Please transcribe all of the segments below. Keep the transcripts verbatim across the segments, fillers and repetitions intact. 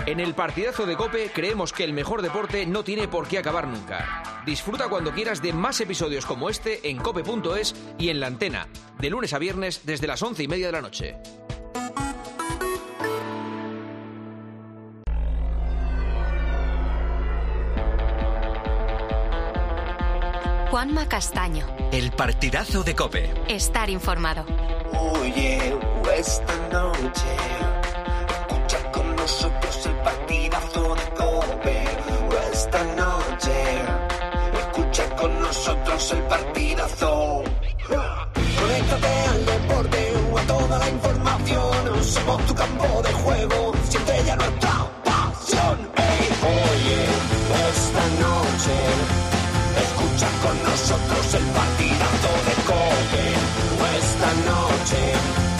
En el partidazo de COPE creemos que el mejor deporte no tiene por qué acabar nunca. Disfruta cuando quieras de más episodios como este en cope punto es y en La Antena, de lunes a viernes desde las once y media de la noche. Juanma Castaño. El partidazo de COPE. Estar informado. Oye, esta noche escucha con nosotros el partidazo de COPE. Esta noche escucha con nosotros el partidazo. Conéctate al deporte o a toda la información. Somos tu campo de juego, siempre ya nuestra pasión. Hey, oye, esta noche escucha con nosotros el partidazo de COPE. Esta noche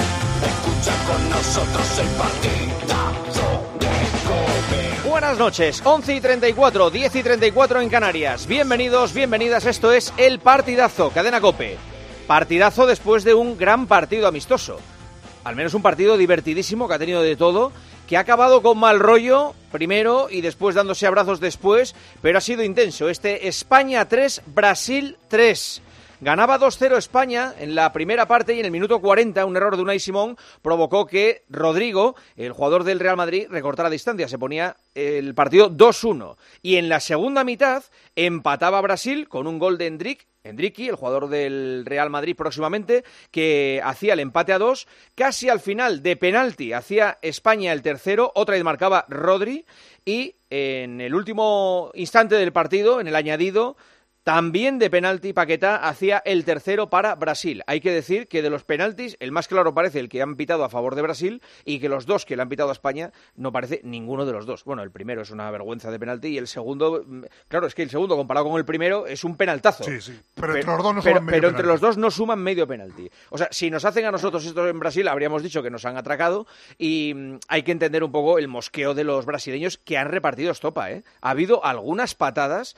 escucha con nosotros el partidazo de COPE. Buenas noches, once y treinta y cuatro, diez y treinta y cuatro en Canarias. Bienvenidos, bienvenidas, esto es El Partidazo, Cadena COPE. Partidazo después de un gran partido amistoso. Al menos un partido divertidísimo que ha tenido de todo, que ha acabado con mal rollo primero y después dándose abrazos después, pero ha sido intenso. Este España tres, Brasil tres. Ganaba dos cero España en la primera parte y en el minuto cuarenta un error de Unai Simón provocó que Rodrigo, el jugador del Real Madrid, recortara distancia. Se ponía el partido dos uno. Y en la segunda mitad empataba Brasil con un gol de Endrick, Endricky, el jugador del Real Madrid próximamente, que hacía el empate a dos. Casi al final, de penalti, hacía España el tercero, otra vez marcaba Rodri. Y en el último instante del partido, en el añadido, también de penalti, Paquetá hacía el tercero para Brasil. Hay que decir que de los penaltis, el más claro parece el que han pitado a favor de Brasil y que los dos que le han pitado a España no parece ninguno de los dos. Bueno, el primero es una vergüenza de penalti y el segundo, claro, es que el segundo comparado con el primero es un penaltazo. Sí, sí, pero, pero entre los dos no pero, suman medio Pero entre penalti. los dos no suman medio penalti. O sea, si nos hacen a nosotros esto en Brasil, habríamos dicho que nos han atracado y mmm, hay que entender un poco el mosqueo de los brasileños que han repartido estopa, ¿eh? Ha habido algunas patadas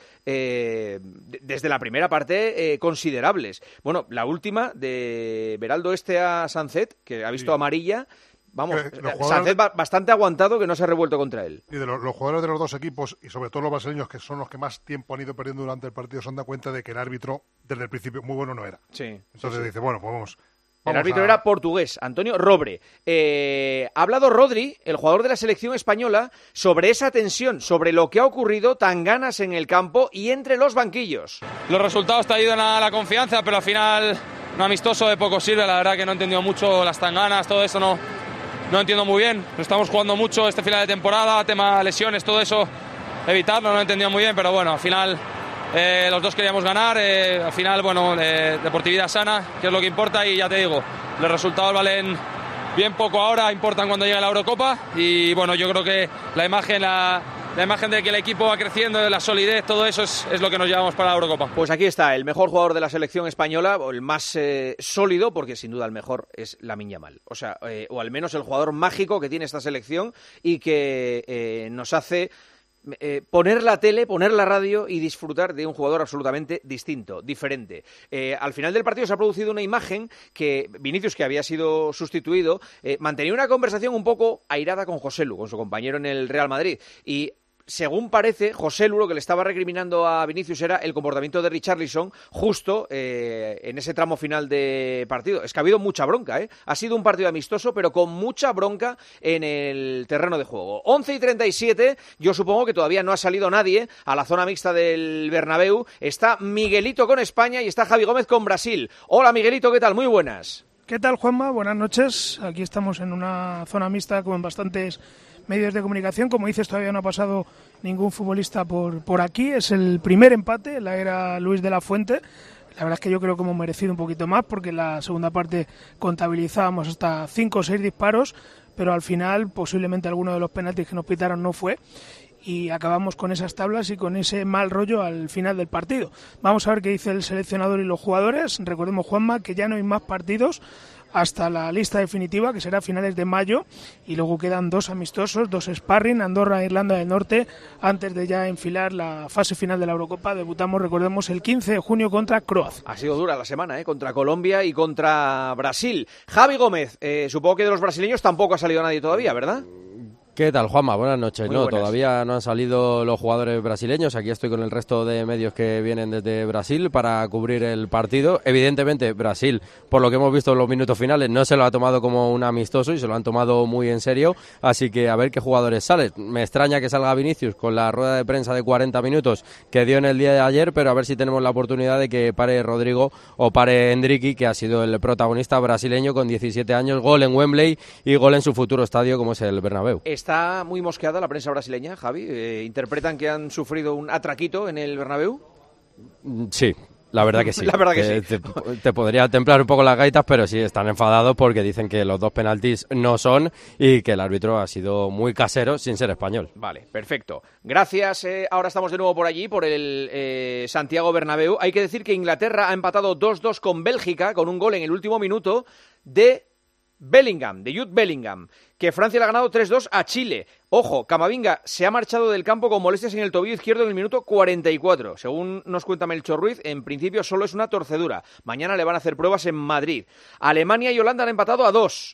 eh, desde la primera parte eh, considerables. Bueno, la última de Beraldo este a Sancet, que ha visto sí. amarilla. Vamos, eh, Sancet de... bastante aguantado, que no se ha revuelto contra él. Y de los, los jugadores de los dos equipos, y sobre todo los brasileños, que son los que más tiempo han ido perdiendo durante el partido, se han dado cuenta de que el árbitro, desde el principio, muy bueno no era. Sí. Entonces sí, sí. dice, bueno, pues vamos... El árbitro a... era portugués, Antonio Robre. Eh, ha hablado Rodri, el jugador de la selección española, sobre esa tensión, sobre lo que ha ocurrido, tan ganas en el campo y entre los banquillos. Los resultados te ayudan a la confianza, pero al final un amistoso de poco sirve. La verdad que no he entendido mucho las tanganas, todo eso no, no entiendo muy bien. Estamos jugando mucho este final de temporada, tema lesiones, todo eso, evitarlo, no lo he entendido muy bien, pero bueno, al final... Eh, los dos queríamos ganar, eh, al final, bueno, eh, deportividad sana, que es lo que importa y ya te digo, los resultados valen bien poco ahora, importan cuando llegue la Eurocopa y bueno, yo creo que la imagen, la, la imagen de que el equipo va creciendo, la solidez, todo eso es, es lo que nos llevamos para la Eurocopa. Pues aquí está, el mejor jugador de la selección española, o el más eh, sólido, porque sin duda el mejor es Lamine Yamal, o sea, eh, o al menos el jugador mágico que tiene esta selección y que eh, nos hace... Eh, poner la tele, poner la radio y disfrutar de un jugador absolutamente distinto, diferente. Eh, al final del partido se ha producido una imagen que Vinicius, que había sido sustituido, eh, mantenía una conversación un poco airada con Joselu, con su compañero en el Real Madrid, y según parece, Joselu lo que le estaba recriminando a Vinicius era el comportamiento de Richarlison justo eh, en ese tramo final de partido. Es que ha habido mucha bronca, ¿eh? Ha sido un partido amistoso, pero con mucha bronca en el terreno de juego. once y treinta y siete, yo supongo que todavía no ha salido nadie a la zona mixta del Bernabéu. Está Miguelito con España y está Javi Gómez con Brasil. Hola Miguelito, ¿qué tal? Muy buenas. ¿Qué tal, Juanma? Buenas noches. Aquí estamos en una zona mixta con bastantes medios de comunicación. Como dices, todavía no ha pasado ningún futbolista por, por aquí. Es el primer empate, la era Luis de la Fuente. La verdad es que yo creo que hemos merecido un poquito más porque en la segunda parte contabilizábamos hasta cinco o seis disparos, pero al final posiblemente alguno de los penaltis que nos pitaron no fue. Y acabamos con esas tablas y con ese mal rollo al final del partido. Vamos a ver qué dice el seleccionador y los jugadores. Recordemos, Juanma, que ya no hay más partidos hasta la lista definitiva, que será a finales de mayo, y luego quedan dos amistosos, dos sparring, Andorra e Irlanda del Norte, antes de ya enfilar la fase final de la Eurocopa. Debutamos, recordemos, el quince de junio contra Croacia. Ha sido dura la semana, ¿eh? Contra Colombia y contra Brasil. Javi Gómez, eh, supongo que de los brasileños tampoco ha salido nadie todavía, ¿verdad? ¿Qué tal, Juanma? Buenas noches. Muy no, buenas. Todavía no han salido los jugadores brasileños. Aquí estoy con el resto de medios que vienen desde Brasil para cubrir el partido. Evidentemente, Brasil, por lo que hemos visto en los minutos finales, no se lo ha tomado como un amistoso y se lo han tomado muy en serio. Así que a ver qué jugadores salen. Me extraña que salga Vinicius con la rueda de prensa de cuarenta minutos que dio en el día de ayer, pero a ver si tenemos la oportunidad de que pare Rodrigo o pare Endrique, que ha sido el protagonista brasileño con diecisiete años, gol en Wembley y gol en su futuro estadio como es el Bernabéu. Está muy mosqueada la prensa brasileña, Javi. Eh, ¿Interpretan que han sufrido un atraquito en el Bernabéu? Sí, la verdad que sí. La verdad que te, sí. Te, te podría templar un poco las gaitas, pero sí, están enfadados porque dicen que los dos penaltis no son y que el árbitro ha sido muy casero sin ser español. Vale, perfecto. Gracias. Eh, ahora estamos de nuevo por allí, por el eh, Santiago Bernabéu. Hay que decir que Inglaterra ha empatado dos dos con Bélgica, con un gol en el último minuto de Bellingham, de Jude Bellingham, que Francia le ha ganado tres dos a Chile. Ojo, Camavinga se ha marchado del campo con molestias en el tobillo izquierdo en el minuto cuarenta y cuatro. Según nos cuenta Melchor Ruiz, en principio solo es una torcedura. Mañana le van a hacer pruebas en Madrid. Alemania y Holanda han empatado a dos.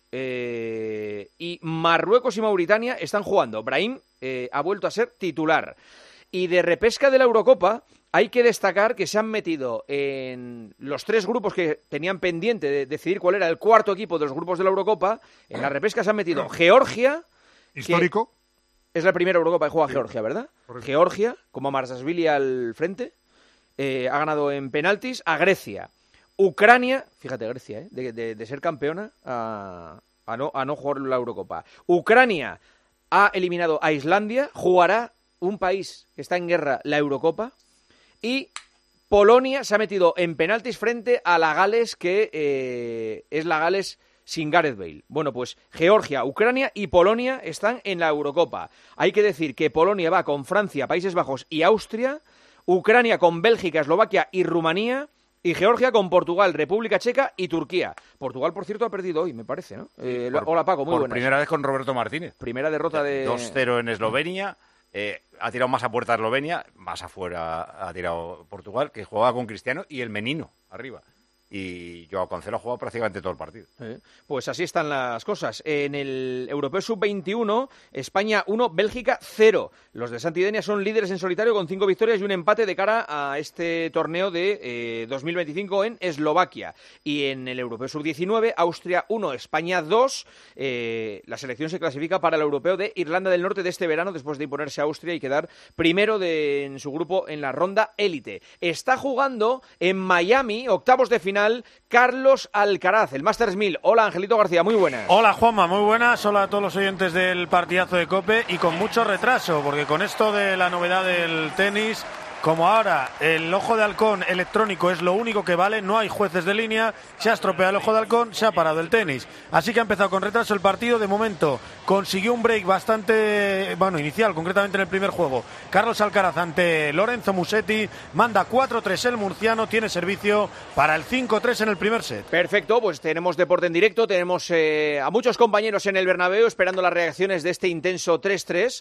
Eh, y Marruecos y Mauritania están jugando. Brahim eh, ha vuelto a ser titular. Y de repesca de la Eurocopa, hay que destacar que se han metido en los tres grupos que tenían pendiente de decidir cuál era el cuarto equipo de los grupos de la Eurocopa. En la repesca se han metido Georgia. Histórico. Es la primera Eurocopa que juega Georgia, ¿verdad? Correcto. Georgia, como Marsashvili al frente, eh, ha ganado en penaltis a Grecia. Ucrania, fíjate Grecia, ¿eh? de, de, de ser campeona a, a, no, a no jugar la Eurocopa. Ucrania ha eliminado a Islandia, jugará un país que está en guerra la Eurocopa. Y Polonia se ha metido en penaltis frente a la Gales, que eh, es la Gales sin Gareth Bale. Bueno, pues Georgia, Ucrania y Polonia están en la Eurocopa. Hay que decir que Polonia va con Francia, Países Bajos y Austria, Ucrania con Bélgica, Eslovaquia y Rumanía, y Georgia con Portugal, República Checa y Turquía. Portugal, por cierto, ha perdido hoy, me parece, ¿no? Eh, por, hola, Paco, muy por buenas. Primera vez con Roberto Martínez. Primera derrota de... dos cero en Eslovenia. Eh, ha tirado más a puerta Eslovenia, más afuera ha tirado Portugal, que jugaba con Cristiano y el Menino arriba. Y Joao Cancelo ha jugado prácticamente todo el partido. Eh, pues así están las cosas. En el Europeo sub veintiuno, España uno, Bélgica cero. Los de Santidenia son líderes en solitario con cinco victorias y un empate de cara a este torneo de eh, dos mil veinticinco en Eslovaquia. Y en el Europeo sub diecinueve, Austria uno, España dos. Eh, la selección se clasifica para el Europeo de Irlanda del Norte de este verano, después de imponerse a Austria y quedar primero de, en su grupo en la ronda élite. Está jugando en Miami, octavos de final, Carlos Alcaraz, el Masters mil. Hola, Angelito García, muy buenas. Hola, Juanma, muy buenas. Hola a todos los oyentes del partidazo de COPE, y con mucho retraso, porque con esto de la novedad del tenis, como ahora el ojo de halcón electrónico es lo único que vale, no hay jueces de línea, se ha estropeado el ojo de halcón, se ha parado el tenis. Así que ha empezado con retraso el partido. De momento consiguió un break bastante, bueno, inicial, concretamente en el primer juego. Carlos Alcaraz ante Lorenzo Musetti, manda cuatro tres el murciano, tiene servicio para el cinco tres en el primer set. Perfecto, pues tenemos deporte en directo, tenemos eh, a muchos compañeros en el Bernabéu esperando las reacciones de este intenso tres tres.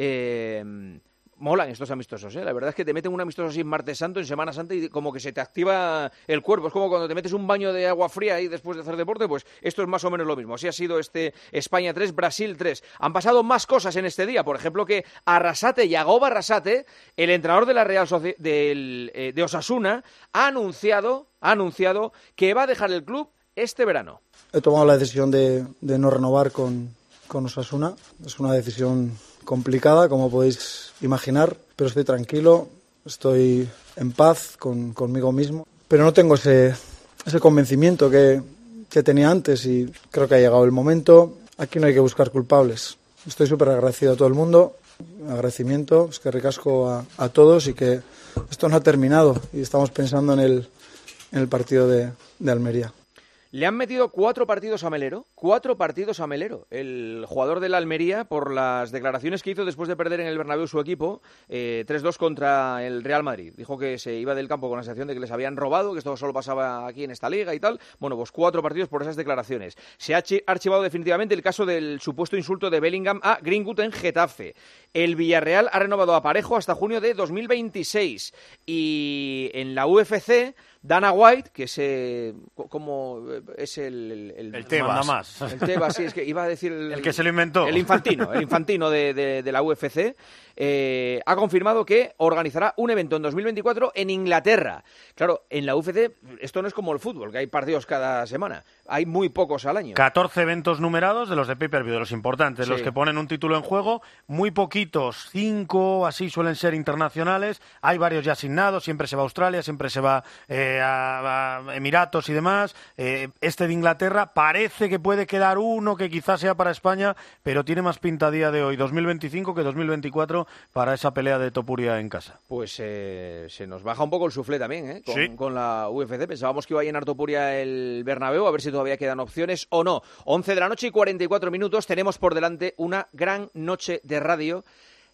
Eh... Molan estos amistosos, ¿eh? La verdad es que te meten un amistoso así en Martes Santo, en Semana Santa, y como que se te activa el cuerpo. Es como cuando te metes un baño de agua fría ahí después de hacer deporte, pues esto es más o menos lo mismo. Así ha sido este España tres, Brasil tres. Han pasado más cosas en este día, por ejemplo que Arrasate, Yagoba Arrasate, el entrenador de la Real Soci- del, eh, de Osasuna, ha anunciado, ha anunciado que va a dejar el club este verano. He tomado la decisión de, de no renovar con, con Osasuna. Es una decisión complicada, como podéis imaginar, pero estoy tranquilo, estoy en paz con, conmigo mismo, pero no tengo ese, ese convencimiento que, que tenía antes, y creo que ha llegado el momento. Aquí no hay que buscar culpables. Estoy súper agradecido a todo el mundo, agradecimiento, es que ricasco a, a todos, y que esto no ha terminado y estamos pensando en el, en el partido de, de Almería. Le han metido cuatro partidos a Melero, cuatro partidos a Melero, el jugador de la Almería, por las declaraciones que hizo después de perder en el Bernabéu su equipo, eh, tres dos contra el Real Madrid. Dijo que se iba del campo con la sensación de que les habían robado, que esto solo pasaba aquí en esta liga y tal. Bueno, pues cuatro partidos por esas declaraciones. Se ha archivado definitivamente el caso del supuesto insulto de Bellingham a Greenwood en Getafe. El Villarreal ha renovado a Parejo hasta junio de dos mil veintiséis. Y en la U F C, Dana White, que es, eh, como es el... El, el, el Tebas. Más. El Tebas, sí, es que iba a decir... El, el que se lo inventó. El infantino, el infantino de, de, de la U F C, eh, ha confirmado que organizará un evento en dos mil veinticuatro en Inglaterra. Claro, en la U F C esto no es como el fútbol, que hay partidos cada semana. Hay muy pocos al año. catorce eventos numerados de los de pay-per-view, de los importantes, sí. Los que ponen un título en juego. Muy poquitos, cinco, así suelen ser internacionales. Hay varios ya asignados, siempre se va a Australia, siempre se va eh, a, a Emiratos y demás. Eh, este de Inglaterra parece que puede quedar uno que quizás sea para España, pero tiene más pinta a día de hoy, dos mil veinticinco, que dos mil veinticuatro para esa pelea de Topuria en casa. Pues eh, se nos baja un poco el suflé también, ¿eh? Con, sí. con la U F C. Pensábamos que iba a llenar Topuria el Bernabéu, a ver si todavía quedan opciones o no. once de la noche y cuarenta y cuatro minutos, tenemos por delante una gran noche de radio.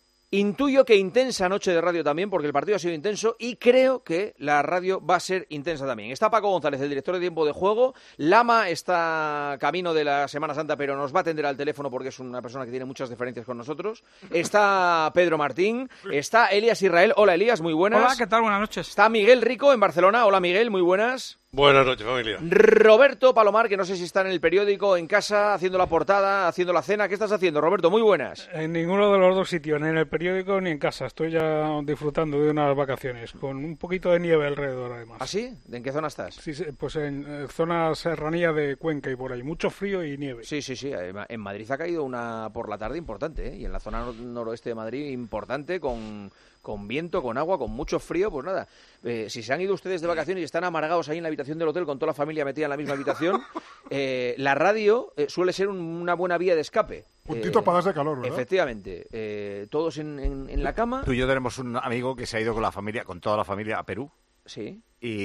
Intuyo que intensa noche de radio también, porque el partido ha sido intenso y creo que la radio va a ser intensa también. Está Paco González, el director de tiempo de juego. Lama está camino de la Semana Santa, pero nos va a atender al teléfono porque es una persona que tiene muchas diferencias con nosotros. Está Pedro Martín, está Elías Israel. Hola Elías, muy buenas. Hola, ¿qué tal? Buenas noches. Está Miguel Rico en Barcelona. Hola Miguel, muy buenas. Buenas noches, familia. Roberto Palomar, que no sé si está en el periódico, en casa, haciendo la portada, haciendo la cena. ¿Qué estás haciendo, Roberto? Muy buenas. En ninguno de los dos sitios, ni en el periódico ni en casa. Estoy ya disfrutando de unas vacaciones, con un poquito de nieve alrededor, además. ¿Ah, sí? ¿En qué zona estás? Sí, pues en eh, zona serranía de Cuenca y por ahí. Mucho frío y nieve. Sí, sí, sí. En Madrid ha caído una por la tarde importante, ¿eh? Y en la zona nor- noroeste de Madrid importante, con... con viento, con agua, con mucho frío, pues nada, eh, si se han ido ustedes de vacaciones y están amargados ahí en la habitación del hotel con toda la familia metida en la misma habitación, eh, la radio eh, suele ser un, una buena vía de escape. Puntito eh, para darse calor, ¿verdad? Efectivamente, eh, todos en, en, en la cama. Tú y yo tenemos un amigo que se ha ido con la familia, con toda la familia a Perú. Sí.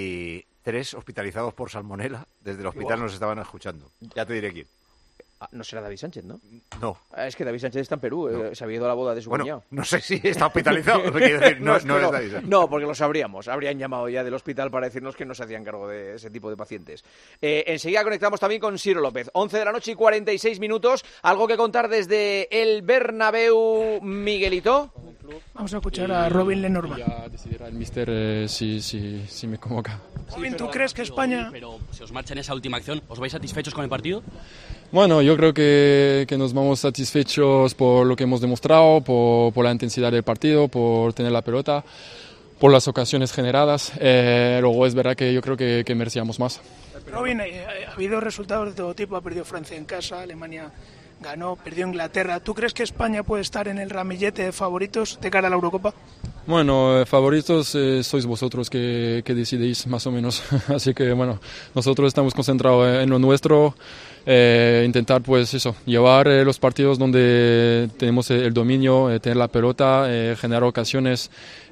Y tres hospitalizados por salmonela, desde el hospital Wow. nos estaban escuchando. Ya te diré quién. Ah, no será David Sánchez, ¿no? No. Ah, es que David Sánchez está en Perú, no. eh, se había ido a la boda de su bueno, cuñado. No sé si está hospitalizado, no, quiero decir, no, no, es no, no, es David Sánchez. No, porque lo sabríamos. Habrían llamado ya del hospital para decirnos que no se hacían cargo de ese tipo de pacientes. Eh, enseguida conectamos también con Ciro López. once de la noche y cuarenta y seis minutos. ¿Algo que contar desde el Bernabéu, Miguelito? Vamos a escuchar a Robin Lenormand. Ya decidirá el míster eh, si, si, si me convoca. Robin, ¿tú crees que España... Pero si os marcha en esa última acción, ¿os vais satisfechos con el partido? Bueno, yo creo que, que nos vamos satisfechos por lo que hemos demostrado, por, por la intensidad del partido, por tener la pelota, por las ocasiones generadas. Eh, luego es verdad que yo creo que, que merecíamos más. Robin, eh, ha habido resultados de todo tipo. Ha perdido Francia en casa, Alemania ganó, perdió Inglaterra. ¿Tú crees que España puede estar en el ramillete de favoritos de cara a la Eurocopa? Bueno, eh, favoritos eh, sois vosotros que, que decidís más o menos. Así que bueno, nosotros estamos concentrados en lo nuestro. Eh, intentar pues eso, llevar eh, los partidos donde tenemos el dominio, eh, tener la pelota, eh, generar ocasiones,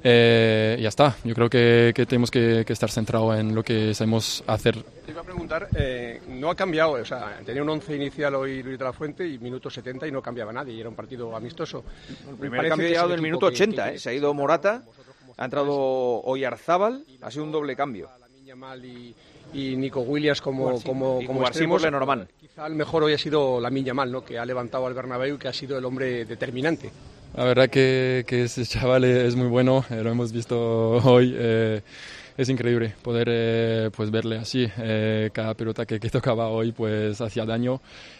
eh, y ya está. Yo creo que, que tenemos que, que estar centrados en lo que sabemos hacer. Te iba a preguntar, eh, no ha cambiado, o sea, tenía un once inicial hoy Luis de la Fuente y minuto setenta y no cambiaba nadie, y era un partido amistoso. El primer cambio ha llegado del minuto ochenta, que, eh, se ha ido Morata, ha entrado Oyarzábal, ha sido un doble cambio. Y, y Nico Williams como, como, y como extremos, Lenormand. Quizá el mejor hoy ha sido Lamine Yamal, ¿no? Que ha levantado al Bernabéu y que ha sido el hombre determinante. La verdad que, que ese chaval es muy bueno, eh, lo hemos visto hoy. Eh, es increíble poder eh, pues verle así, eh, cada pelota que, que tocaba hoy pues hacía daño.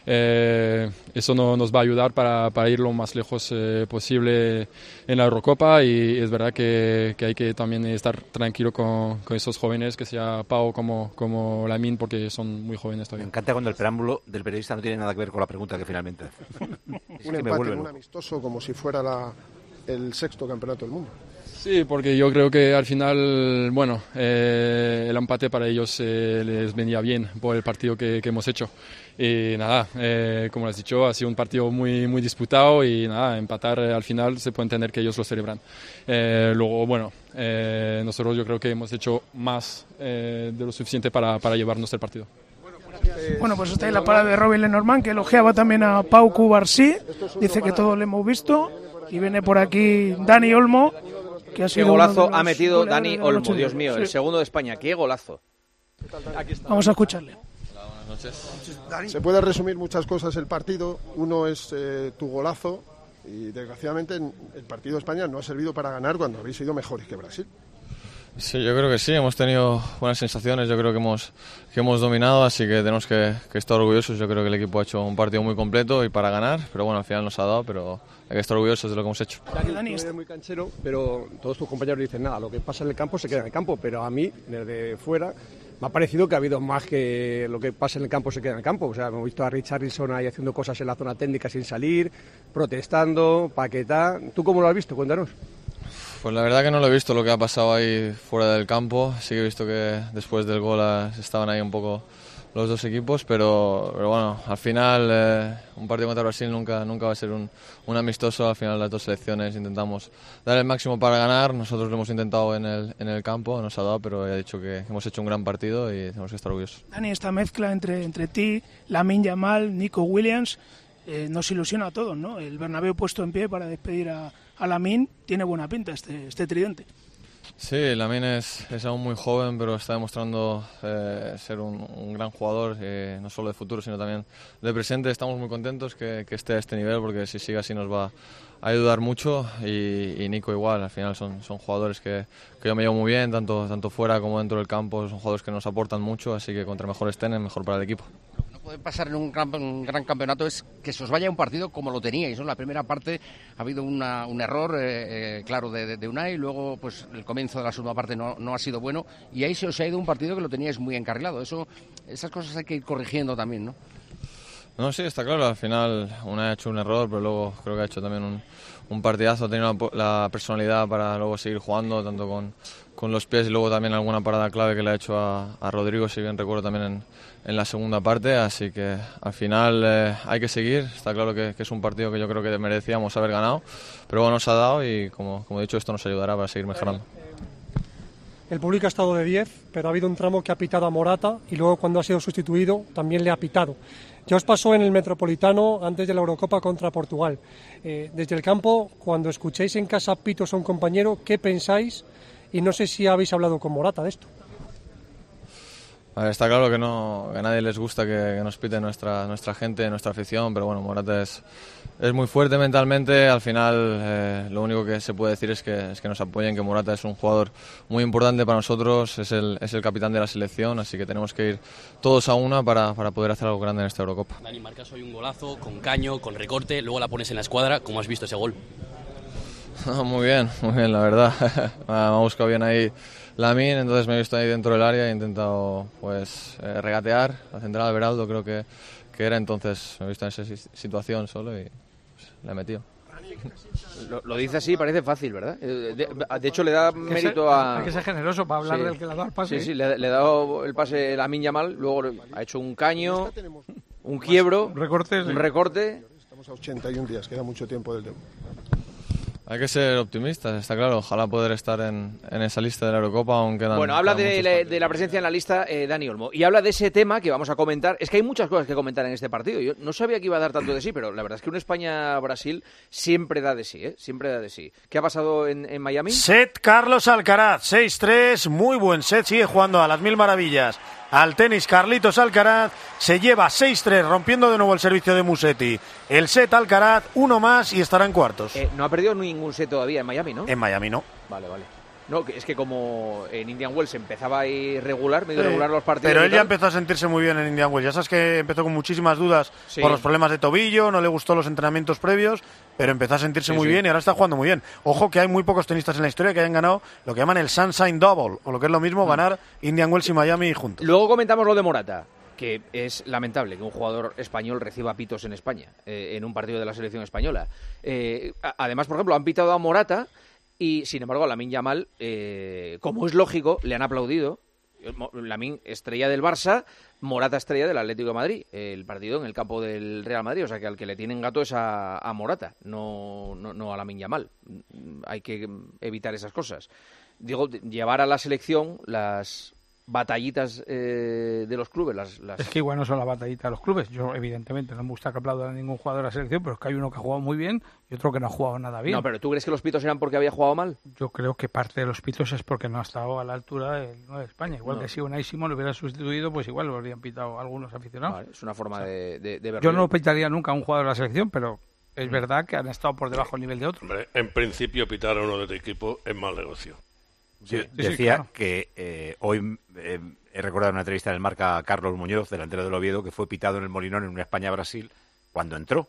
Eh, eso no, nos va a ayudar para, para ir lo más lejos eh, posible en la Eurocopa, y es verdad que, que hay que también estar tranquilo con, con esos jóvenes, que sea Pau como, como Lamine, porque son muy jóvenes todavía. Me encanta cuando el preámbulo del periodista no tiene nada que ver con la pregunta que finalmente hace. Es un que empate, vuelve, un ¿no? amistoso, como si fuera la, el sexto campeonato del mundo. Sí, porque yo creo que al final, bueno, eh, el empate para ellos eh, les venía bien por el partido que, que hemos hecho. Y nada, eh, como has dicho, ha sido un partido muy, muy disputado, y nada, empatar eh, al final se puede entender que ellos lo celebran. Eh, luego, bueno, eh, nosotros yo creo que hemos hecho más eh, de lo suficiente para, para llevarnos el partido. Bueno, pues está ahí la parada de Robin Lenormand, que elogiaba también a Pau Cubarsí, dice que todo lo hemos visto, y viene por aquí Dani Olmo, que ha sido qué golazo ha metido Dani Olmo, Dios mío, sí. El segundo de España, qué golazo. Vamos a escucharle. Hola, buenas noches. Se puede resumir muchas cosas el partido. Uno es eh, tu golazo, Y desgraciadamente el partido de España no ha servido para ganar cuando habéis sido mejores que Brasil. Sí, yo creo que sí, hemos tenido buenas sensaciones, yo creo que hemos, que hemos dominado, así que tenemos que, que estar orgullosos. Yo creo que el equipo ha hecho un partido muy completo y para ganar, pero bueno, al final nos ha dado, pero hay que estar orgullosos de lo que hemos hecho. Dani, es muy canchero, pero todos tus compañeros dicen nada, lo que pasa en el campo se queda en el campo, pero a mí, desde fuera, me ha parecido que ha habido más que lo que pasa en el campo se queda en el campo. O sea, hemos visto a Richarlison ahí haciendo cosas en la zona técnica sin salir, protestando, Paquetá. ¿Tú cómo lo has visto? Cuéntanos. Pues la verdad que no lo he visto lo que ha pasado ahí fuera del campo. Sí que he visto que después del gol estaban ahí un poco los dos equipos, pero, pero bueno, al final eh, un partido contra Brasil nunca, nunca va a ser un, un amistoso. Al final las dos selecciones intentamos dar el máximo para ganar. Nosotros lo hemos intentado en el, en el campo, nos ha dado, pero he dicho que hemos hecho un gran partido y tenemos que estar orgullosos. Dani, esta mezcla entre, entre ti, Lamine Yamal, Nico Williams, eh, nos ilusiona a todos, ¿no? El Bernabéu puesto en pie para despedir a, a Lamine, tiene buena pinta este, este tridente. Sí, Lamine es, es aún muy joven, pero está demostrando eh, ser un, un gran jugador, eh, no solo de futuro, sino también de presente. Estamos muy contentos que, que esté a este nivel, porque si sigue así nos va a ayudar mucho. Y, y Nico igual, al final son, son jugadores que, que yo me llevo muy bien, tanto, tanto fuera como dentro del campo. Son jugadores que nos aportan mucho, así que contra mejor estén, mejor para el equipo. Puede pasar en un gran, un gran campeonato es que se os vaya un partido como lo teníais, ¿no? La primera parte ha habido una, un error, eh, eh, claro, de, de, de Unai, luego pues el comienzo de la segunda parte no, no ha sido bueno y ahí se os ha ido un partido que lo teníais muy encarrilado. Eso, esas cosas hay que ir corrigiendo también, ¿no? No, sí, está claro, al final Unai ha hecho un error, pero luego creo que ha hecho también un, un partidazo, ha tenido la, la personalidad para luego seguir jugando, tanto con, con los pies y luego también alguna parada clave que le ha hecho a, a Rodrigo, si bien recuerdo también en, en la segunda parte, así que al final eh, hay que seguir. Está claro que, que es un partido que yo creo que merecíamos haber ganado, pero bueno, nos ha dado y como, como he dicho, esto nos ayudará para seguir mejorando. El público ha estado de diez, pero ha habido un tramo que ha pitado a Morata y luego cuando ha sido sustituido también le ha pitado. Ya os pasó en el Metropolitano antes de la Eurocopa contra Portugal. Eh, desde el campo, cuando escuchéis en casa pitos a un compañero, ¿qué pensáis? Y no sé si habéis hablado con Morata de esto. Está claro que, no, que a nadie les gusta que, que nos pite nuestra, nuestra gente, nuestra afición, pero bueno, Morata es, es muy fuerte mentalmente. Al final eh, lo único que se puede decir es que, es que nos apoyen, que Morata es un jugador muy importante para nosotros, es el, es el capitán de la selección, así que tenemos que ir todos a una para, para poder hacer algo grande en esta Eurocopa. Dani, marcas hoy un golazo con caño, con recorte, luego la pones en la escuadra. ¿Cómo has visto ese gol? Muy bien, muy bien, la verdad. Me ha buscado bien ahí Lamine, entonces me he visto ahí dentro del área e he intentado pues eh, regatear, la central de Beraldo creo que, que era, entonces me he visto en esa situación solo y pues, le he metido. Lo, lo dice así, parece fácil, ¿verdad? De, de, de hecho, le da mérito ser, a... Hay que ser generoso para hablar sí. del que le ha dado el pase. Sí, sí, le, le ha dado el pase Lamine Yamal, luego ha hecho un caño, un quiebro, un recorte. Un recorte. Estamos a ochenta y un días, queda mucho tiempo del tiempo. Hay que ser optimistas, está claro. Ojalá poder estar en, en esa lista de la Eurocopa, aunque quedan, Bueno, habla quedan de, la, de la presencia en la lista eh, Dani Olmo. Y habla de ese tema que vamos a comentar. Es que hay muchas cosas que comentar en este partido. Yo no sabía que iba a dar tanto de sí, pero la verdad es que un España-Brasil siempre da de sí, ¿eh? Siempre da de sí. ¿Qué ha pasado en, en Miami? Set Carlos Alcaraz, seis tres, muy buen set, sigue jugando a las mil maravillas. Al tenis, Carlitos Alcaraz se lleva seis tres, rompiendo de nuevo el servicio de Musetti. El set Alcaraz, uno más y estará en cuartos. Eh, no ha perdido ningún set todavía en Miami, ¿no? En Miami no. Vale, vale. No, es que como en Indian Wells empezaba a ir regular, medio eh, regular los partidos. Pero él ya empezó a sentirse muy bien en Indian Wells. Ya sabes que empezó con muchísimas dudas sí. por los problemas de tobillo, no le gustó los entrenamientos previos, pero empezó a sentirse sí, muy sí. bien y ahora está jugando muy bien. Ojo que hay muy pocos tenistas en la historia que hayan ganado lo que llaman el Sunshine Double, o lo que es lo mismo, mm. ganar Indian Wells y Miami juntos. Luego comentamos lo de Morata, que es lamentable que un jugador español reciba pitos en España, eh, en un partido de la selección española. Eh, además, por ejemplo, han pitado a Morata y, sin embargo, a Lamine Yamal, eh, como es lógico, le han aplaudido. Lamine, estrella del Barça, Morata, estrella del Atlético de Madrid. El partido en el campo del Real Madrid, o sea que al que le tienen gato es a, a Morata, no, no, no a Lamine Yamal. Hay que evitar esas cosas. Digo, llevar a la selección las batallitas eh, de los clubes. Las, las... Es que igual no son las batallitas de los clubes. Yo, evidentemente, no me gusta que aplaudan a ningún jugador de la selección, pero es que hay uno que ha jugado muy bien y otro que no ha jugado nada bien. No, pero ¿tú crees que los pitos eran porque había jugado mal? Yo creo que parte de los pitos es porque no ha estado a la altura de, no, de España. Igual no. que si Unai Simón lo hubiera sustituido, pues igual lo habrían pitado algunos aficionados. Vale, es una forma o sea, de, de, de verlo. Yo no pitaría nunca a un jugador de la selección, pero es verdad que han estado por debajo del nivel de otros. Hombre, en principio pitar a uno de tu equipo es mal negocio. Sí, Sí, decía sí, claro. que eh, hoy eh, he recordado una entrevista en el Marca a Carlos Muñoz, delantero del Oviedo, que fue pitado en el Molinón en una España-Brasil cuando entró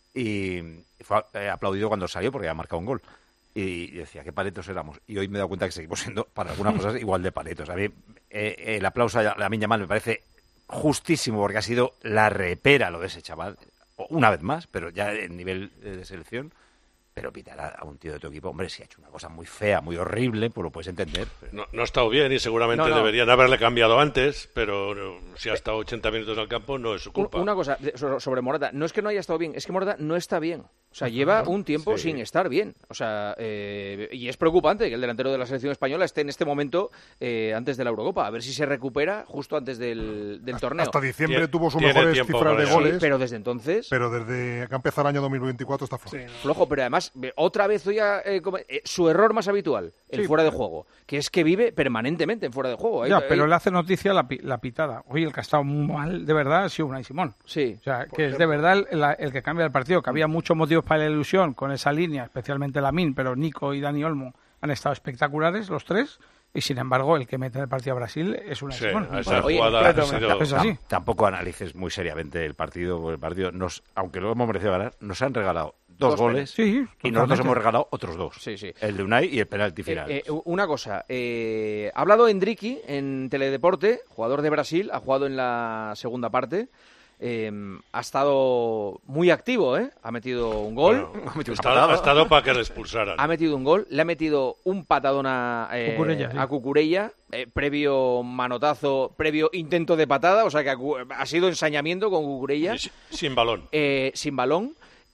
y fue eh, aplaudido cuando salió porque había marcado un gol. Y decía, qué paletos éramos. Y hoy me he dado cuenta que seguimos siendo, para algunas cosas, igual de paletos. A mí eh, el aplauso a Lamine Yamal me parece justísimo porque ha sido la repera lo de ese chaval. Una vez más, pero ya en nivel de selección. Pero pitar a, a un tío de tu equipo, hombre, si ha hecho una cosa muy fea, muy horrible, pues lo puedes entender. No, no ha estado bien y seguramente No, no. deberían haberle cambiado antes, pero no, si ha estado ochenta minutos al campo no es su culpa. Una cosa de- so- sobre Morata, no es que no haya estado bien, es que Morata no está bien. O sea, lleva un tiempo Sí. sin estar bien. O sea, eh, y es preocupante que el delantero de la selección española esté en este momento eh, antes de la Eurocopa. A ver si se recupera justo antes del, del torneo. Hasta diciembre Tien- tuvo sus tiene mejores tiempo cifras de para- goles. Sí, pero desde entonces... Pero desde que ha empezado el año dos mil veinticuatro está flojo. Flojo, pero además, ve- otra vez hoy ha, eh, come- eh, su error más habitual, el Sí, fuera de pero- juego, que es que vive permanentemente en fuera de juego. Ahí- Ya, ahí- pero le hace noticia la, pi- la pitada. Oye, el que ha estado muy mal, de verdad, ha sido Unai Simón. Sí. O sea, que es de verdad el, el- el que cambia el partido, que había muchos motivos para la ilusión con esa línea, especialmente Lamine, pero Nico y Dani Olmo han estado espectaculares, los tres, y sin embargo, el que mete en el partido a Brasil es Unai Sí, Simón. a esa Bueno, oye, jugada pero- ha sido- es así. Tam- Tampoco analices muy seriamente el partido, porque el partido, nos, aunque lo hemos merecido ganar, nos han regalado dos, Dos goles penaltis. Sí, y nosotros totalmente. hemos regalado otros dos. Sí, sí. El de Unai y el penalti Eh, final. eh, una cosa, eh, ha hablado Endricky en Teledeporte, jugador de Brasil, ha jugado en la segunda parte, eh, ha estado muy activo, ¿eh? Ha metido un gol, Bueno, ha metido está- una patada. ha estado para que le expulsaran. Ha metido un gol, le ha metido un patadón a, eh, Cucurella, sí. a Cucurella, eh, previo manotazo, previo intento de patada, o sea que ha, cu- ha sido ensañamiento con Cucurella. Y si- sin balón. eh, sin balón,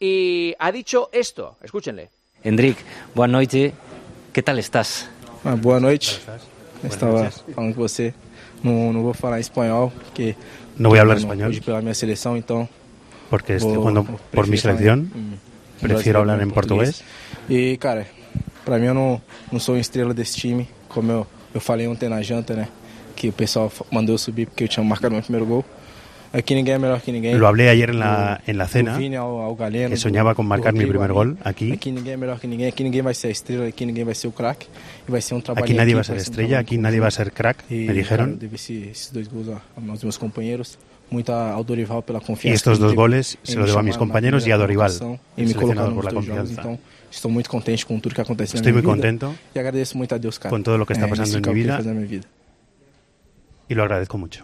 y ha dicho esto, escúchenle. Hendrik, boa noite. Que tal estás? Ah, boa noite. Estava falando com você. Não, não vou falar espanhol, porque No voy a hablar tô español. hoje pela minha seleção, então Porque estoy vou- jugando vou por mi preferir falar selección. em- em Prefiero hablar en brasileiro, portugués. E, cara, pra mim eu não, não sou estrela desse time, como eu, eu falei ontem na janta, né? Que o pessoal fa- mandou eu subir porque eu tinha marcado meu primeiro gol. Aqui ninguém é melhor que ninguém. Lo hablé ayer en la, Do- en la do cena, Vini ao, ao Galeno, que soñaba con do- do marcar mi Rodrigo primer a gol mim. aquí. Aqui ninguém é melhor que ninguém. Aqui ninguém vai ser a estrela, aqui ninguém vai ser o craque. E vai ser um trabalho Aquí em nadie va a equipe, ser vai ser um estrella, trabalho aquí em nadie va a conjunto. ser crack, E, me cara, eu dijeron. devo esse- esses dois gols a- aos meus companheiros. Muito ao Dorival pela confiança. Y estos que ele dos teve goles em se me lo debo a mis chamar na compañeros y a primeira Dorival, convocação el e me colocar seleccionado nos por la dois jogos. confianza. Então, estou muito contente com tudo que acontece Estoy na minha muy vida. contento E agradeço muito a Deus, cara. con todo lo que está É, pasando nesse en que é o mi que vida faz na minha vida. y lo agradezco mucho.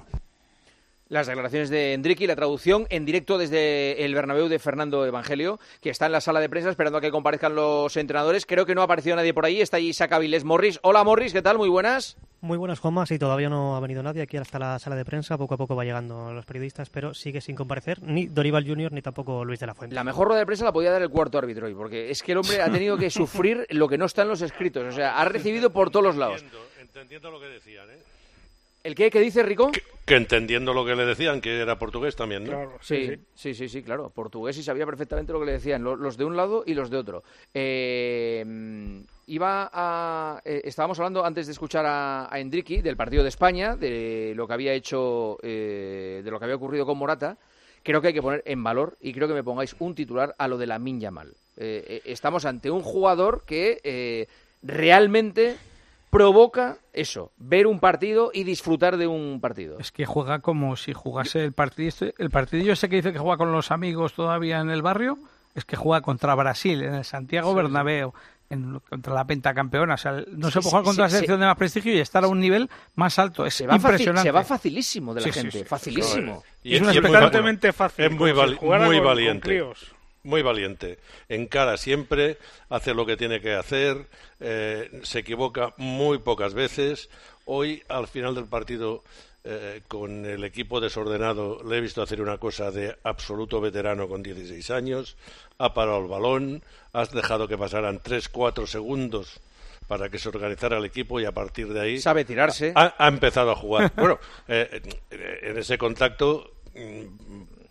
Las declaraciones de Endricky, la traducción en directo desde el Bernabéu de Fernando Evangelio, que está en la sala de prensa esperando a que comparezcan los entrenadores. Creo que no ha aparecido nadie por ahí. Está ahí Isaac Avilés Morris. Hola Morris, ¿qué tal? Muy buenas. Muy buenas, Juanma. Sí, todavía no ha venido nadie aquí hasta la sala de prensa. Poco a poco va llegando los periodistas, pero sigue sin comparecer ni Dorival junior ni tampoco Luis de la Fuente. La mejor rueda de prensa la podía dar el cuarto árbitro hoy, porque es que el hombre ha tenido que sufrir lo que no está en los escritos. O sea, ha recibido por todos los lados. Entendiendo lo que decían, ¿eh? ¿El qué? ¿Qué dice Rico? Que entendiendo lo que le decían, que era portugués también, ¿no? Sí, sí, sí, sí, claro. Portugués y sabía perfectamente lo que le decían, lo- los de un lado y los de otro. Eh, iba a... eh, estábamos hablando antes de escuchar a, a Endricky del partido de España, de lo que había hecho, eh, de lo que había ocurrido con Morata. Creo que hay que poner en valor, y creo que me pongáis un titular a lo de Lamine Yamal. Eh, eh, estamos ante un jugador que eh, realmente provoca eso, ver un partido y disfrutar de un partido. Es que juega como si jugase el partido. El partidillo ese que dice que juega con los amigos todavía en el barrio, es que juega contra Brasil, en el Santiago Sí, Bernabéu, en- contra la pentacampeona. O sea, no Sí, se puede jugar sí, contra sí, la selección sí. de más prestigio y estar a un nivel más alto. Es Se va, fácil- impresionante. se va facilísimo de la Sí, sí, gente, sí. facilísimo. Y Es un muy espectáculo. bueno. fácil, Es muy, como si vali- jugara muy con- con valiente. críos. Muy valiente. Encara siempre, hace lo que tiene que hacer, eh, se equivoca muy pocas veces. Hoy, al final del partido, eh, con el equipo desordenado, le he visto hacer una cosa de absoluto veterano con dieciséis años. Ha parado el balón, has dejado que pasaran tres cuatro segundos para que se organizara el equipo y a partir de ahí... Sabe tirarse. Ha, ha empezado a jugar. Bueno, eh, eh, en ese contacto... mm,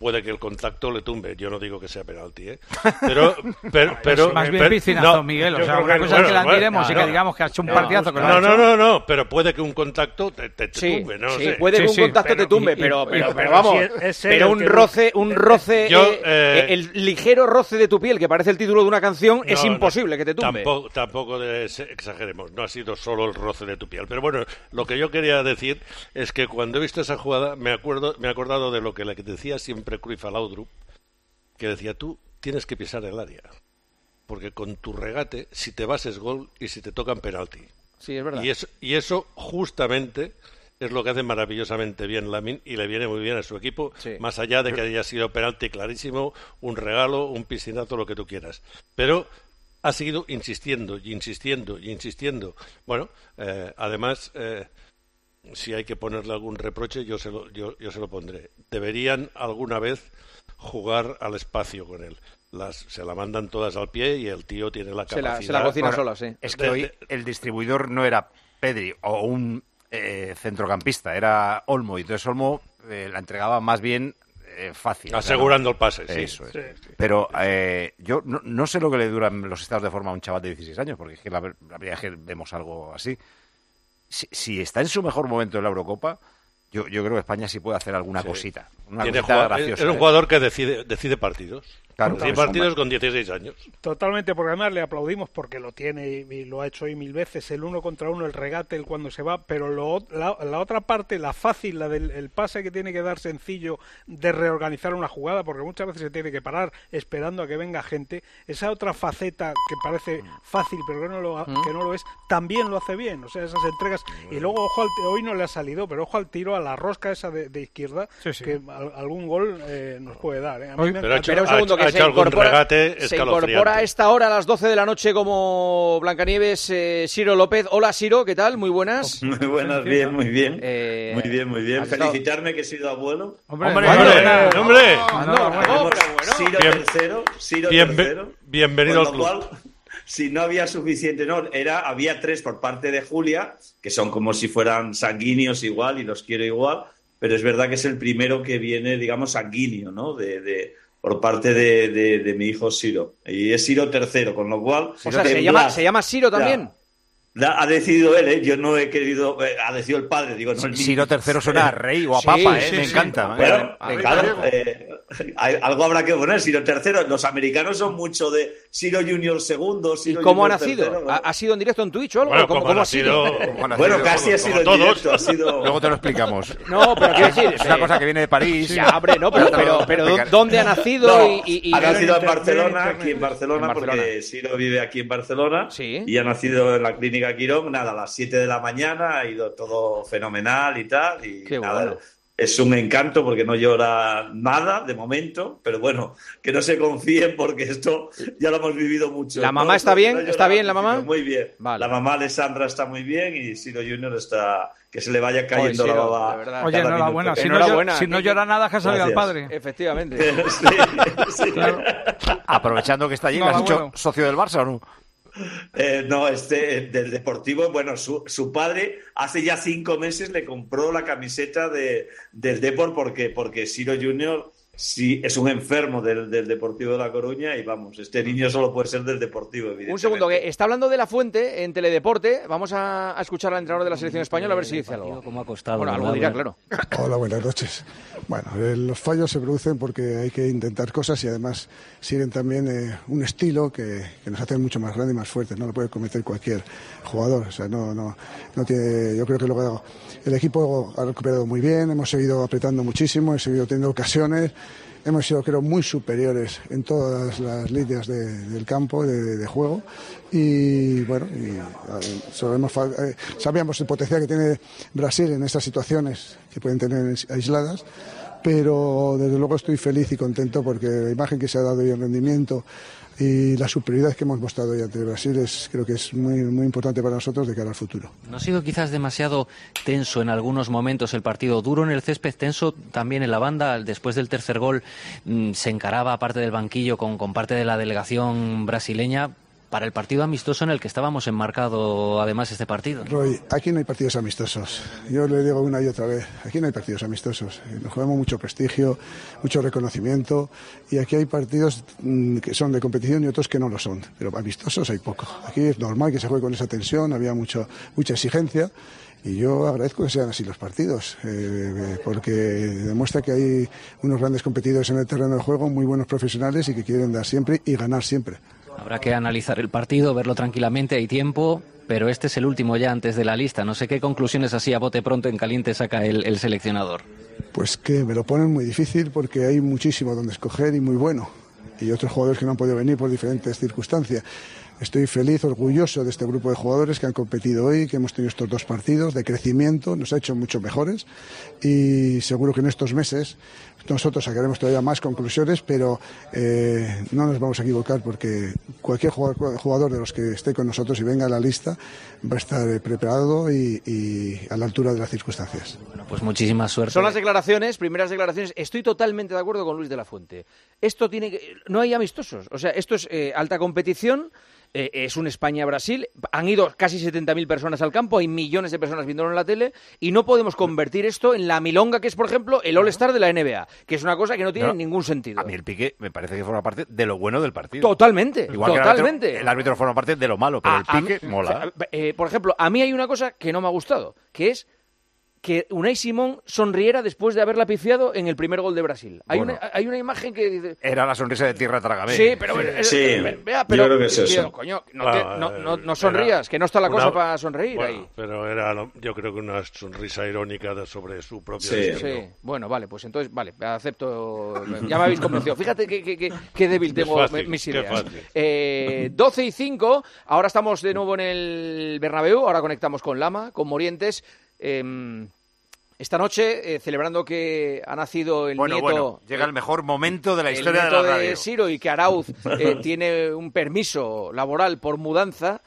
puede que el contacto le tumbe. Yo no digo que sea penalti, ¿eh? Pero, pero, pero más bien pero, piscinazo, no, Miguel. O yo sea, creo una que- cosa es que bueno, la diremos bueno, y que no, digamos que ha hecho un no, partidazo. Que lo ha No, hecho. no, no, no, pero puede que un contacto te, te, te Sí, tumbe, ¿no? sí, sé. puede que un contacto te tumbe, pero, pero, pero vamos, pero un roce, un roce, Yo, eh, eh, el ligero roce de tu piel, que parece el título de una canción, es No, no, imposible que te tumbe. Tampoco, tampoco de- exageremos, no ha sido solo el roce de tu piel. Pero bueno, lo que yo quería decir es que cuando he visto esa jugada me acuerdo, me he acordado de lo que le decía siempre Cruyff a Laudrup, que decía, tú tienes que pisar el área, porque con tu regate, si te vas es gol y si te tocan penalti. Sí, es verdad. Y eso, y eso justamente es lo que hace maravillosamente bien Lamine y le viene muy bien a su equipo, Sí. más allá de que haya sido penalti clarísimo, un regalo, un piscinazo, lo que tú quieras. Pero ha seguido insistiendo y insistiendo y insistiendo. Bueno, eh, además, eh, si hay que ponerle algún reproche, yo se, lo, yo, yo se lo pondré. Deberían alguna vez jugar al espacio con él. Las, se la mandan todas al pie y el tío tiene la Se la- capacidad. se la cocina Bueno, sola, sí. Es que De- hoy de- el distribuidor no era Pedri o un eh, centrocampista, era Olmo. Y entonces Olmo eh, la entregaba más bien eh, fácil. Asegurando O sea, el pase, sí. Eso es. Sí, Pero eh, yo no, no sé lo que le duran los estados de forma a un chaval de dieciséis años, porque es que la, ver- la verdad es que vemos algo así. Si, si está en su mejor momento en la Eurocopa, yo, yo creo que España sí puede hacer alguna Sí. cosita. Una Tiene cosita jugador- graciosa. es un ¿eh? jugador que decide, decide partidos. Claro, decide sí, partidos hombre. con dieciséis años. Totalmente, porque además le aplaudimos porque lo tiene y, y lo ha hecho hoy mil veces, el uno contra uno, el regate, el cuando se va, pero lo, ot- la, la otra parte, la fácil, la del el pase que tiene que dar sencillo de reorganizar una jugada, porque muchas veces se tiene que parar esperando a que venga gente, esa otra faceta que parece fácil pero que no lo, que no lo es, también lo hace bien, o sea, esas entregas, y luego ojo al, hoy no le ha salido, pero ojo al tiro, a la rosca esa de, de izquierda, Sí, sí. que al- algún gol eh, nos puede dar. ¿eh? A mí Hoy- me Pero ha hecho- Espera un segundo, que ha se hecho algún incorpora, regate se escalofriante. incorpora a esta hora, a las doce de la noche, como Blancanieves, eh, Siro López. Hola, Siro, ¿qué tal? Muy buenas. Muy buenas, bien, muy bien. Eh, Muy bien, muy bien. ¿has estado- Felicitarme que he sido abuelo. Hombre, ¡Hombre, enhorabuena. hombre! hombre! No, no, no, pero bueno. Ciro Bien- tercero, Ciro Bienve- tercero. bienvenido Con al lo club. cual, si no había suficiente, no, era, había tres por parte de Julia, que son como si fueran sanguíneos igual y los quiero igual, pero es verdad que es el primero que viene, digamos, sanguíneo, ¿no? De, de, por parte de, de, de mi hijo Ciro. Y es Ciro tercero, con lo cual... O sea, se en llama, Blas- se llama Siro también. Ya. Da- Ha decidido él, ¿eh? Yo no he querido... eh, ha decidido el padre, digo, no el Ciro niño. tercero suena a rey o a Sí, papa, ¿eh? sí, Me sí. encanta. Bueno, ¿eh? eh, claro, eh, hay- algo habrá que poner. Ciro tercero, los americanos son mucho de Ciro Junior segundo, ¿Y Ciro cómo ha Junior nacido? tercero, ¿Ha, ¿no? ha sido en directo en Twitch o algo? Bueno, ¿Cómo, como cómo ha ha sido? sido- Bueno, Bueno, como- casi ha como sido en todos. directo, ha sido... Luego te lo explicamos. No, pero quiero decir, Es una eh, cosa que viene de París. Ya, hombre, no, pero, pero, pero ¿dó- ¿dónde ha nacido? No, y, y- y- ha nacido en Internet, Barcelona, Internet. aquí en Barcelona, En Barcelona. porque Ciro vive aquí en Barcelona Sí. y ha nacido en la clínica Quirón, nada, a las siete de la mañana, ha ido todo fenomenal y tal, y Qué nada, bueno. es un encanto porque no llora nada de momento, pero bueno, que no se confíen porque esto ya lo hemos vivido mucho. ¿La No, mamá está no- bien? no llora ¿Está bien la muchísimo, mamá? Muy bien. Vale. La mamá Alessandra está muy bien y Ciro Junior está... que se le vaya cayendo Joder, la Ciro, baba. de verdad. Oye, cada enhorabuena. minuto. Si no, Enhorabuena. llora, si no llora nada, que ha salido al Gracias. padre. Efectivamente. Sí, sí. Claro. Aprovechando que está allí, ¿le has Enhorabuena. hecho socio del Barça o no? Eh, no, este del Deportivo, bueno, su, su padre hace ya cinco meses le compró la camiseta de, del Depor porque, porque Ciro Junior sí es un enfermo del, del Deportivo de La Coruña y vamos, este niño solo puede ser del Deportivo, evidentemente. Un segundo, que está hablando de La Fuente en Teledeporte. Vamos a, a escuchar al entrenador de la selección española a ver si dice algo. ¿Cómo ha costado? Bueno, algo ¿verdad? dirá, claro. Hola, buenas noches. Bueno, eh, los fallos se producen porque hay que intentar cosas y además siguen también eh, un estilo que, que nos hace mucho más grandes y más fuertes. No lo puede cometer cualquier jugador. O sea, no, no, no tiene. Yo creo que luego el equipo ha recuperado muy bien. Hemos seguido apretando muchísimo, hemos seguido teniendo ocasiones. Hemos sido, creo, muy superiores en todas las líneas de, del campo, de, de juego. Y bueno, y, eh, sabemos, eh, sabíamos el potencial que tiene Brasil en estas situaciones que pueden tener aisladas. Pero desde luego estoy feliz y contento porque la imagen que se ha dado y el rendimiento y la superioridad que hemos mostrado hoy ante Brasil es, creo que es muy, muy importante para nosotros de cara al futuro. ¿No ha sido quizás demasiado tenso en algunos momentos el partido? Duro en el césped, tenso también en la banda. Después del tercer gol mmm, se encaraba parte del banquillo con, con parte de la delegación brasileña. para el partido amistoso en el que estábamos enmarcado además este partido. Roy, aquí no hay partidos amistosos. Yo le digo una y otra vez, aquí no hay partidos amistosos. Nos jugamos mucho prestigio, mucho reconocimiento y aquí hay partidos mmm, que son de competición y otros que no lo son. Pero amistosos hay poco. Aquí es normal que se juegue con esa tensión, había mucho, mucha exigencia. Y yo agradezco que sean así los partidos, eh, porque demuestra que hay unos grandes competidores en el terreno de juego, muy buenos profesionales y que quieren dar siempre y ganar siempre. Habrá que analizar el partido, verlo tranquilamente, hay tiempo, pero este es el último ya antes de la lista. No sé qué conclusiones así a bote pronto en caliente saca el, el seleccionador. Pues que me lo ponen muy difícil porque hay muchísimo donde escoger y muy bueno. Y otros jugadores que no han podido venir por diferentes circunstancias. Estoy feliz, orgulloso de este grupo de jugadores que han competido hoy, que hemos tenido estos dos partidos de crecimiento, nos ha hecho mucho mejores y seguro que en estos meses nosotros sacaremos todavía más conclusiones, pero eh, no nos vamos a equivocar porque cualquier jugador de los que esté con nosotros y venga a la lista va a estar preparado y, y a la altura de las circunstancias. Bueno, pues muchísima suerte. Son las declaraciones, primeras declaraciones. Estoy totalmente de acuerdo con Luis de la Fuente. Esto tiene que... No hay amistosos. O sea, esto es eh, alta competición. Eh, es un España-Brasil, han ido casi setenta mil personas al campo, hay millones de personas viéndolo en la tele y no podemos convertir esto en la milonga que es, por ejemplo, el All-Star de la N B A, que es una cosa que no tiene no, ningún sentido. A mí el pique me parece que forma parte de lo bueno del partido. Totalmente, Igual totalmente. Que el, árbitro, el árbitro forma parte de lo malo, pero a, el pique mí, mola. O sea, eh, por ejemplo, a mí hay una cosa que no me ha gustado, que es que Unai Simón sonriera después de haberla pifiado en el primer gol de Brasil. Hay, bueno, una, hay una imagen que dice... Era la sonrisa de tierra trágame. Sí, pero... Sí, eh, vea, pero yo creo que es eso. Tío, coño, no, te, no, no, no sonrías, que no está la cosa una, para sonreír bueno, ahí. Pero era, yo creo que una sonrisa irónica de, sobre su propio sí. destino. Sí, bueno, vale, pues entonces, vale, acepto... Ya me habéis convencido. Fíjate qué que, que, que débil tengo fácil, mis ideas. Eh, doce y cinco, ahora estamos de nuevo en el Bernabéu, ahora conectamos con Lama, con Morientes... Eh, Esta noche, eh, celebrando que ha nacido el bueno, nieto... Bueno, llega el mejor momento de la el historia de nieto la radio. de Siro y que Arauz eh, tiene un permiso laboral por mudanza,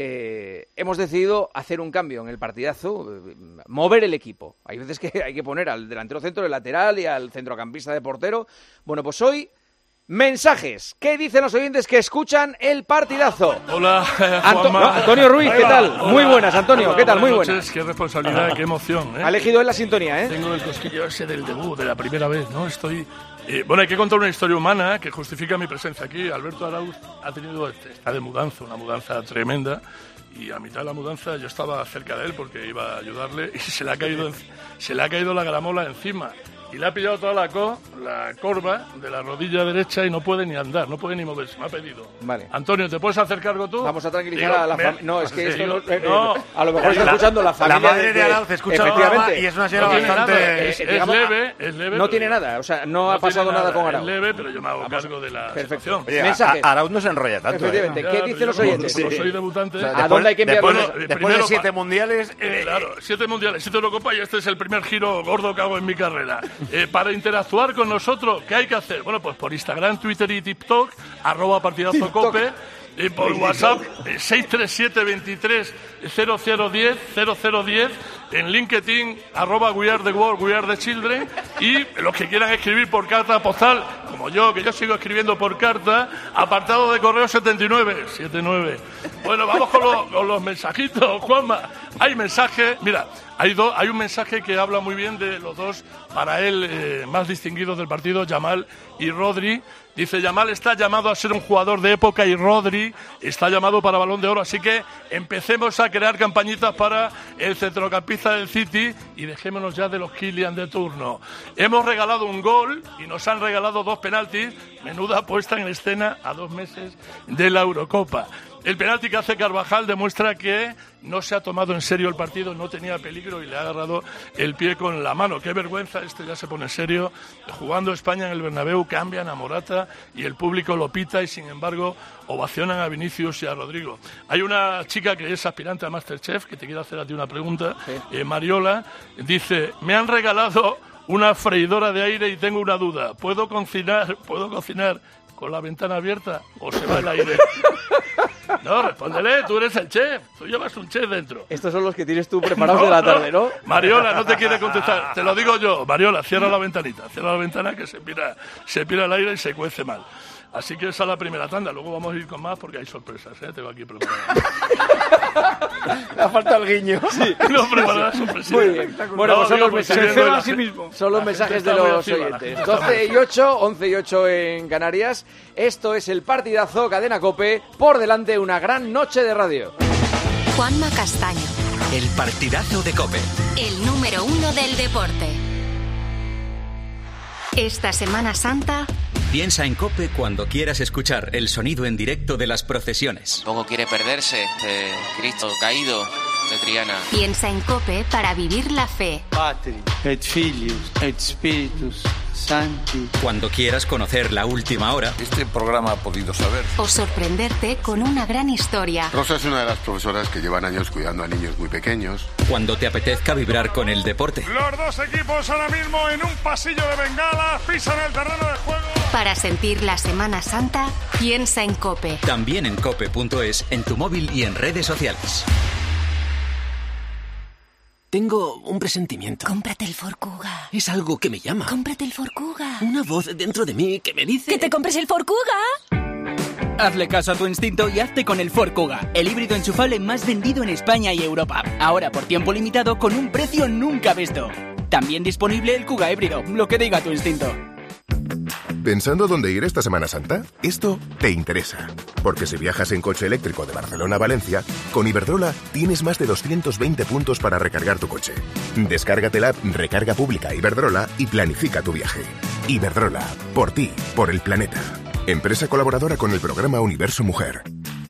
eh, hemos decidido hacer un cambio en el partidazo, eh, mover el equipo. Hay veces que hay que poner al delantero centro, el lateral y al centrocampista de portero. Bueno, pues hoy... Mensajes. ¿Qué dicen los oyentes que escuchan el partidazo? Hola, Anto no, Antonio Ruiz, ¿qué tal? Hola. Muy buenas, Antonio, Hola, ¿qué tal? buenas Muy noches, buenas. Qué responsabilidad, qué emoción. ¿eh? Ha elegido él la sintonía, ¿eh? Tengo el cosquillo ese del debut, de la primera vez, ¿no? Estoy... Eh, bueno, hay que contar una historia humana que justifica mi presencia aquí. Alberto Arauz ha tenido, está de mudanza, una mudanza tremenda. Y a mitad de la mudanza yo estaba cerca de él porque iba a ayudarle y se le ha caído, se le ha caído la gramola encima. Y le ha pillado toda la, co, la corva de la rodilla derecha y no puede ni andar, no puede ni moverse. Me ha pedido. Vale. Antonio, ¿te puedes hacer cargo tú? Vamos a tranquilizar Digo, a la me... familia. No, es que esto digo, no, eh, no, a lo mejor está la, escuchando la familia. La madre de Arauz escucha efectivamente. Y es una señora no bastante... Nada, es, es, digamos, leve, es leve. No tiene nada, o sea, no, no ha pasado nada, nada con Arauz. Es leve, pero yo me hago Vamos, cargo de la perfecto. situación. Oye, mensajes. A, Arauz no se enrolla tanto. Efectivamente. ¿eh? ¿Qué dicen los oyentes? Como soy debutante... O sea, ¿a dónde hay que enviar después, los... después primero, de siete mundiales... Eh, claro, siete mundiales, siete Eurocopa y este es el primer giro gordo que hago en mi carrera. Eh, para interactuar con nosotros, ¿qué hay que hacer? Bueno, pues por Instagram, Twitter y TikTok, arroba partidazo cope, y por WhatsApp, eh, seis tres siete, veintitrés, cero cero diez, cero cero diez, en LinkedIn, arroba We Are The World, We Are The Children, y los que quieran escribir por carta postal, como yo, que yo sigo escribiendo por carta, apartado de correo setenta y nueve, setenta y nueve. Bueno, vamos con, lo, con los mensajitos, Juanma. Hay mensajes, mira, hay, do, hay un mensaje que habla muy bien de los dos, para él, eh, más distinguidos del partido, Yamal y Rodri. Dice, Yamal está llamado a ser un jugador de época y Rodri está llamado para Balón de Oro. Así que empecemos a crear campañitas para el centrocampista del City y dejémonos ya de los Kylian de turno. Hemos regalado un gol y nos han regalado dos penaltis. Menuda puesta en escena a dos meses de la Eurocopa. El penalti que hace Carvajal demuestra que no se ha tomado en serio el partido, no tenía peligro y le ha agarrado el pie con la mano. Qué vergüenza, este ya se pone en serio. Jugando España en el Bernabéu, cambian a Morata y el público lo pita y sin embargo ovacionan a Vinicius y a Rodrigo. Hay una chica que es aspirante a Masterchef que te quiere hacer a ti una pregunta, sí. eh, Mariola, dice, me han regalado una freidora de aire y tengo una duda, ¿puedo cocinar, ¿puedo cocinar con la ventana abierta o se va el aire? No, respóndele, tú eres el chef, tú llevas un chef dentro. Estos son los que tienes tú preparados no, de la tarde, ¿no? Mariola, no te quiere contestar, te lo digo yo. Mariola, cierra la ventanita, cierra la ventana que se pira, se pira el aire y se cuece mal. Así que esa es la primera tanda. Luego vamos a ir con más porque hay sorpresas, ¿eh? Tengo aquí preparadas. Me ha faltado el guiño. Sí, no preparadas sorpresas. Muy bien. Bueno, pues son los mensajes, se a sí mismo. Son los mensajes de los oyentes. doce y ocho, once y ocho en Canarias. Esto es el partidazo Cadena COPE. Por delante una gran noche de radio. Juanma Castaño. El partidazo de COPE. El número uno del deporte. Esta Semana Santa... Piensa en COPE cuando quieras escuchar el sonido en directo de las procesiones. Poco quiere perderse de Cristo caído de Triana. Piensa en COPE para vivir la fe. Patri, et Filius, et Spiritus Sancti. Cuando quieras conocer la última hora. Este programa ha podido saber. O sorprenderte con una gran historia. Rosa es una de las profesoras que llevan años cuidando a niños muy pequeños. Cuando te apetezca vibrar con el deporte. Los dos equipos ahora mismo en un pasillo de bengala pisan el terreno de juego. Para sentir la Semana Santa, piensa en COPE. También en cope punto es, en tu móvil y en redes sociales. Tengo un presentimiento. Cómprate el Ford Kuga. Es algo que me llama. Cómprate el Ford Kuga. Una voz dentro de mí que me dice... ¡Que te compres el Ford Kuga! Hazle caso a tu instinto y hazte con el Ford Kuga, el híbrido enchufable más vendido en España y Europa. Ahora por tiempo limitado con un precio nunca visto. También disponible el Kuga híbrido, lo que diga tu instinto. ¿Pensando dónde ir esta Semana Santa? Esto te interesa. Porque si viajas en coche eléctrico de Barcelona a Valencia, con Iberdrola tienes más de doscientos veinte puntos para recargar tu coche. Descárgate la app Recarga Pública Iberdrola y planifica tu viaje. Iberdrola, por ti, por el planeta. Empresa colaboradora con el programa Universo Mujer.